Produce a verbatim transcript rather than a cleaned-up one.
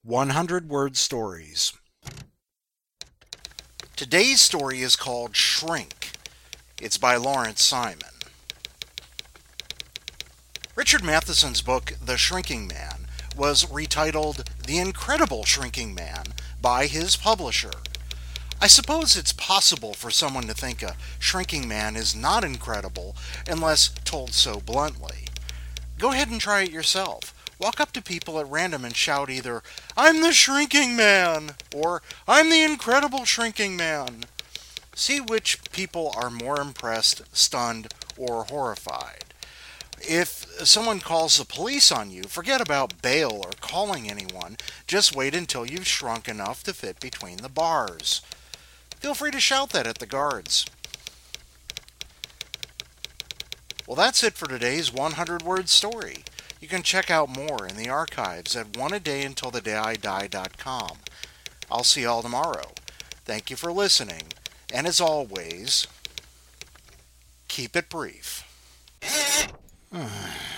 hundred Word Stories. Today's story is called Shrink. It's by Lawrence Simon. Richard Matheson's book, The Shrinking Man, was retitled The Incredible Shrinking Man by his publisher. I suppose it's possible for someone to think a shrinking man is not incredible unless told so bluntly. Go ahead and try it yourself. Walk up to people at random and shout either, "I'm the shrinking man," or "I'm the incredible shrinking man." See which people are more impressed, stunned, or horrified. If someone calls the police on you, forget about bail or calling anyone. Just wait until you've shrunk enough to fit between the bars. Feel free to shout that at the guards. Well, that's it for today's hundred Word Story. You can check out more in the archives at one a day until the day I die dot com. I'll see you all tomorrow. Thank you for listening, and as always, keep it brief.